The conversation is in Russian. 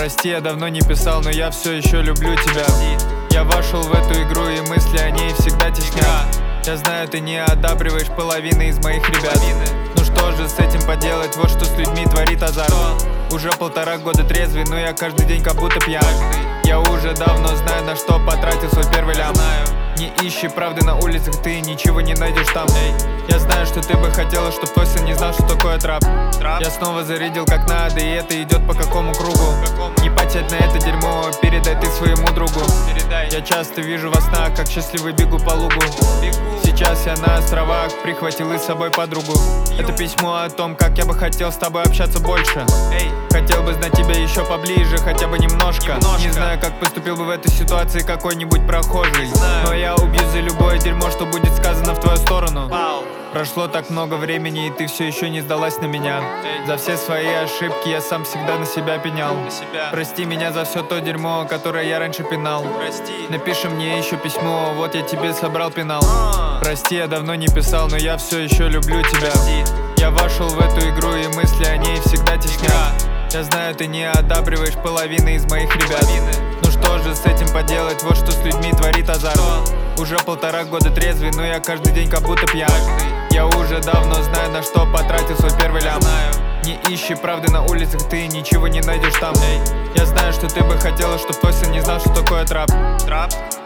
Прости, я давно не писал, но я все еще люблю тебя. Я вошел в эту игру, и мысли о ней всегда теснят. Я знаю, ты не одабриваешь половины из моих ребят. Ну что же с этим поделать, вот что с людьми творит азарт. Уже 1,5 года трезвый, но я каждый день как будто пьян. Я уже давно знаю, на что потратил свой первый лям. Не ищи правды на улицах, ты ничего не найдешь там. Я знаю, что ты бы хотела, чтоб твой сын не знал, что такое трап. Я снова зарядил как надо, и это идет по какому кругу. Не потеть на это дерьмо, передай ты своему другу. Я часто вижу во снах, как счастливый бегу по лугу. Сейчас я на островах, прихватил и с собой подругу. Это письмо о том, как я бы хотел с тобой общаться больше. Хотел бы знать тебя еще поближе, хотя бы немножко. Не знаю, как поступил бы в этой ситуации какой-нибудь прохожий, но я убью за любое дерьмо, что будет сказано в твою сторону. Прошло так много времени, и ты все еще не сдалась на меня. За все свои ошибки я сам всегда на себя пенял. Прости меня за все то дерьмо, которое я раньше пинал. Напиши мне еще письмо, вот я тебе собрал пенал. Прости, я давно не писал, но я все еще люблю тебя. Я вошел в эту игру, и мысли о ней всегда теснят. Я знаю, ты не одабриваешь половины из моих ребят. Ну что же с этим поделать, вот что с людьми творит азарт. Уже 1,5 года трезвый, но я каждый день как будто пьян. Я уже давно знаю, на что потратил свой первый лям. Не ищи правды на улицах, ты ничего не найдешь там. Я знаю, что ты бы хотела, чтоб твой сын не знал, что такое трап.